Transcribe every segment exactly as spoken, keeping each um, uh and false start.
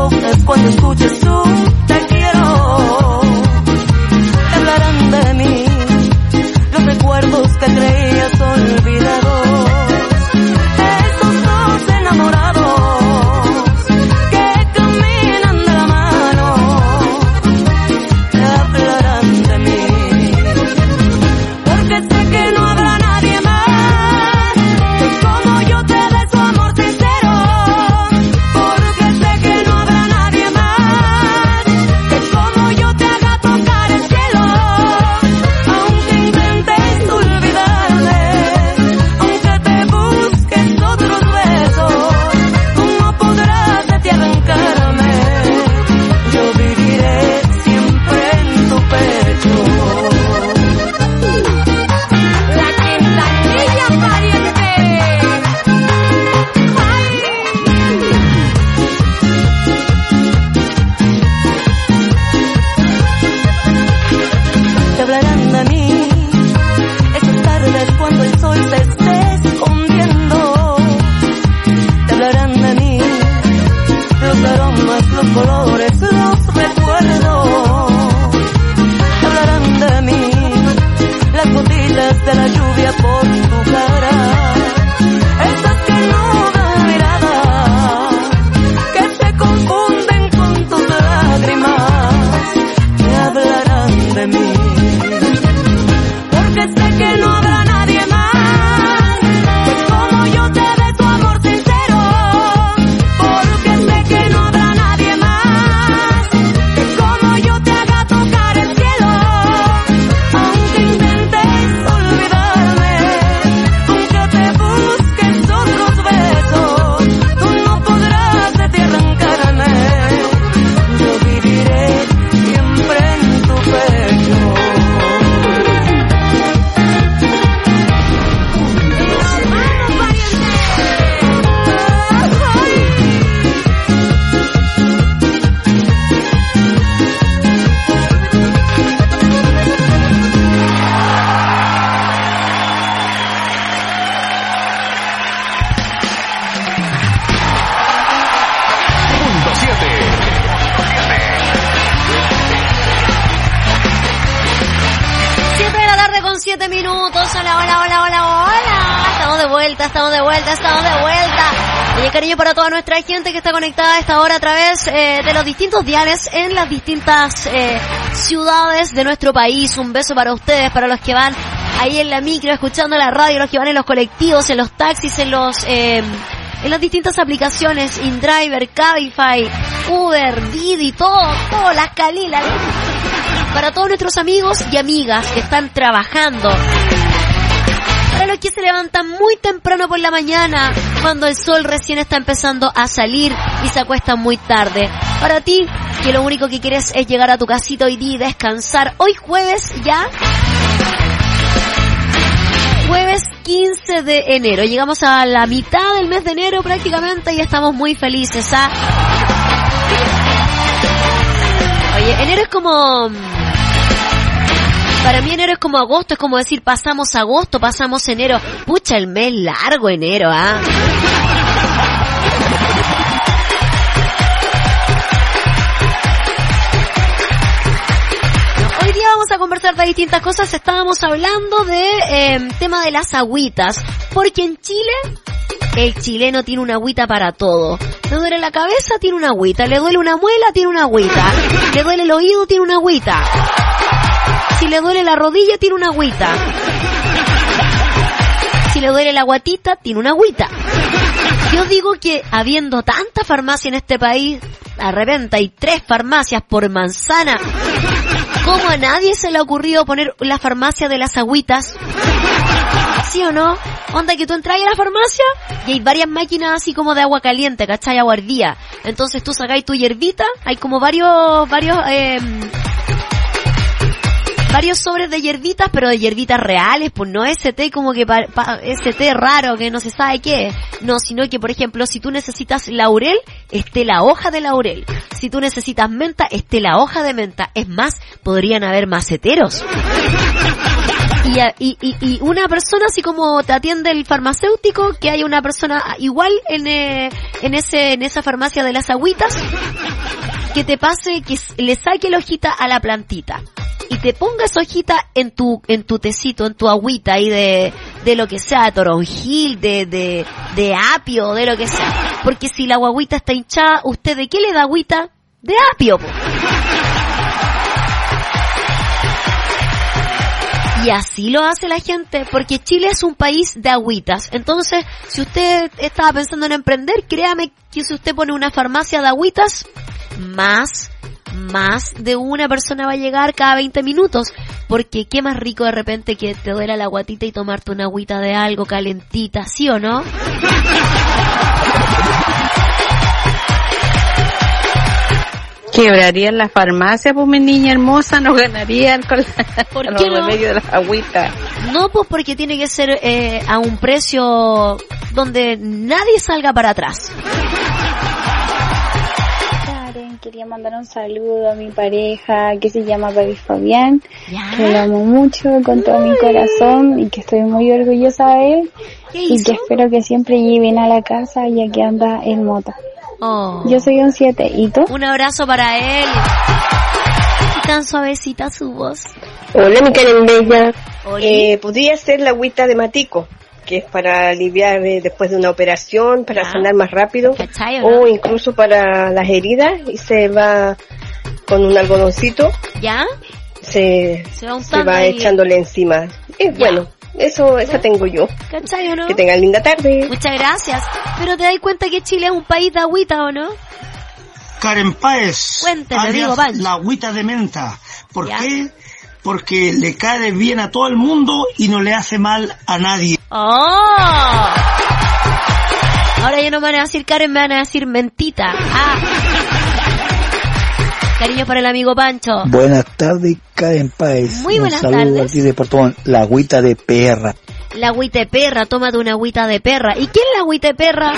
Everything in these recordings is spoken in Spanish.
muero es cuando escuches tú te quiero. Te hablarán de mí los recuerdos que creías olvidados. Esos dos enamorados que caminan de la mano te hablarán de mí. Porque sé que no habrá nadie más que como yo te dé su amor sincero. Porque sé que no habrá nadie más que como yo te haga tocar el cielo. Aunque intentes olvidarme, aunque te busques otros besos, tú no podrás de ti arrancarme. Yo viviré siempre en tu pecho. La Quintanilla pariente. Ay. Te hablarán de mí esas tardes cuando el sol se esté escondiendo. Te hablarán de mí los aromas, los colores, los recuerdos. Te hablarán de mí las gotitas de la lluvia por tu cara. Esas que no dan mirada, que se confunden con tus lágrimas. Te hablarán de mí. Porque sé que no habrá nadie más que como yo te dé tu amor sincero. Porque sé que no habrá nadie más que como yo te haga tocar el cielo. Aunque intentes olvidarme, aunque te busques otros besos, tú no podrás de ti arrancarme. Yo viviré siempre en tu pecho. Punto siete. siete de la tarde con siete minutos. Hola, hola, hola, hola, hola. Estamos de vuelta, estamos de vuelta, estamos de vuelta. Oye, cariño para toda nuestra gente que está conectada a esta hora a través eh, de los distintos diales en las distintas eh, ciudades de nuestro país. Un beso para ustedes, para los que van ahí en la micro, escuchando la radio, los que van en los colectivos, en los taxis, en los... Eh, en las distintas aplicaciones, InDriver, Cabify, Uber, Didi, todo, todo, las Calilas. Para todos nuestros amigos y amigas que están trabajando. Para los que se levantan muy temprano por la mañana, cuando el sol recién está empezando a salir y se acuestan muy tarde. Para ti, que lo único que quieres es llegar a tu casita hoy día y descansar. Hoy jueves ya... Jueves quince de enero. Llegamos a la mitad del mes de enero prácticamente y estamos muy felices, ¿ah? Oye, enero es como... Para mí enero es como agosto, es como decir pasamos agosto, pasamos enero. Pucha, el mes largo enero, ¿ah? Hoy día vamos a conversar de distintas cosas. Estábamos hablando de eh, tema de las agüitas, porque en Chile el chileno tiene una agüita para todo. Le duele la cabeza, tiene una agüita. Le duele una muela, tiene una agüita. Le duele el oído, tiene una agüita. Si le duele la rodilla, tiene una agüita. Si le duele la guatita, tiene una agüita. Yo digo que habiendo tanta farmacia en este país, de repente hay tres farmacias por manzana. ¿Cómo a nadie se le ha ocurrido poner la farmacia de las agüitas? ¿Sí o no? Onda que tú entras a la farmacia y hay varias máquinas así como de agua caliente, ¿cachai? Agua hervía. Entonces tú sacáis tu hierbita, hay como varios, varios, eh, varios sobres de hierbitas, pero de hierbitas reales, pues no ese té como que pa, pa, ese té raro que no se sabe qué es. No, sino que, por ejemplo, si tú necesitas laurel, esté la hoja de laurel. Si tú necesitas menta, esté la hoja de menta. Es más, podrían haber maceteros. Y, y, y, y una persona, así como te atiende el farmacéutico, que hay una persona igual en, eh, en ese, en esa farmacia de las agüitas, que te pase, que le saque la hojita a la plantita. Y te ponga esa hojita en tu, en tu tecito, en tu agüita ahí de, de lo que sea, de toronjil, de, de, de apio, de lo que sea. Porque si la guagüita está hinchada, ¿usted de qué le da agüita? De apio, po. Y así lo hace la gente, porque Chile es un país de agüitas. Entonces, si usted estaba pensando en emprender, créame que si usted pone una farmacia de agüitas, más, más de una persona va a llegar cada veinte minutos. Porque qué más rico de repente que te duela la guatita y tomarte una agüita de algo calentita, ¿sí o no? Quebrarían la farmacia, pues mi niña hermosa, no ganarían con, la, ¿Por con qué los no? remedios de las agüitas. No, pues porque tiene que ser eh, a un precio donde nadie salga para atrás. Karen, quería mandar un saludo a mi pareja que se llama Baby Fabián, ¿Ya? que lo amo mucho con todo mi corazón y que estoy muy orgullosa de él ¿Qué y hizo? que espero que siempre lleven a la casa ya que anda en moto. Oh. Yo soy un siete, ¿y tú? Un abrazo para él. Y tan suavecita su voz. Hola, mi Karen Bella. Oli. Eh, podría ser la agüita de matico, que es para aliviar eh, después de una operación, para Ya. sanar más rápido, ¿Cachai o no? o incluso para las heridas, y se va con un algodoncito, ¿Ya? se, Se va se untando va ahí. echándole encima. Es Ya. bueno, eso esa tengo yo. ¿Cachai o no? Que tengan linda tarde. Muchas gracias. Pero te das cuenta que Chile es un país de agüita, ¿o no? Karen Páez, Cuénteme, alias amigo Pancho. la agüita de menta. ¿Por ¿Ya? qué? Porque le cae bien a todo el mundo y no le hace mal a nadie. ¡Oh! Ahora ya no me van a decir Karen, me van a decir mentita. Ah. Cariño para el amigo Pancho. Buenas tardes, Karen Páez. Muy buenas Un saludo tardes. aquí de Puerto Montt, la agüita de perra. La agüita de perra, tómate una agüita de perra. ¿Y quién es la agüita de perra?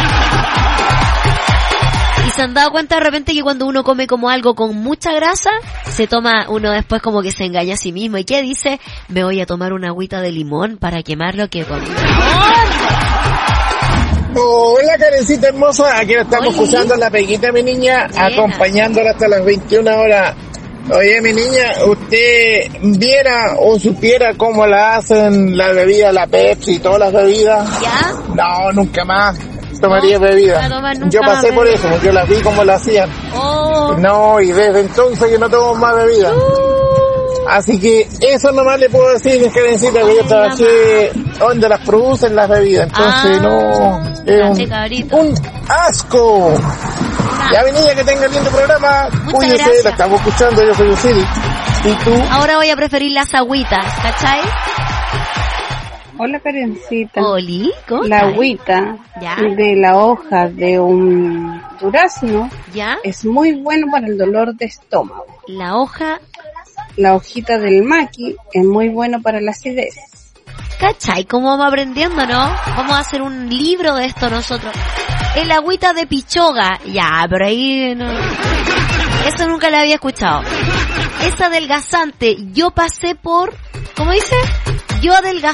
Y se han dado cuenta de repente que cuando uno come como algo con mucha grasa, se toma uno después como que se engaña a sí mismo. ¿Y qué dice? Me voy a tomar una agüita de limón para quemar lo que comí. Hola, Karencita hermosa, aquí la estamos Oli. escuchando en la peguita, mi niña, Buena. acompañándola hasta las veintiuna horas. Oye, mi niña, ¿usted viera o supiera cómo la hacen la bebida, la Pepsi y todas las bebidas? ¿Ya? No, nunca más tomaría No, bebida. no tomar nunca Yo pasé más por bebida. eso, yo las vi como la hacían. Oh. No, y desde entonces que no tomo más bebida. Así que eso nomás le puedo decir, mi Karencita, que yo trabajé donde las producen las bebidas. Entonces, Ah, no, grande, es cabrito. un, un asco. Ya, mi niña, que tenga lindo programa. Muchas Cuídese, gracias. la estamos escuchando, yo soy Usiri. ¿Y tú? Ahora voy a preferir las agüitas, ¿cachai? Hola, Karencita. Oli, ¿cómo La estás? agüita ¿Ya? de la hoja de un durazno ¿Ya? es muy bueno para el dolor de estómago. La hoja, La hojita del maqui es muy bueno para la acidez. ¿cachai? ¿Cómo vamos aprendiendo, no? Vamos a hacer un libro de esto nosotros. El agüita de pichoga. Ya, pero ahí no. Eso nunca la había escuchado. Es adelgazante. Yo pasé por, ¿cómo dice? Yo adelgazé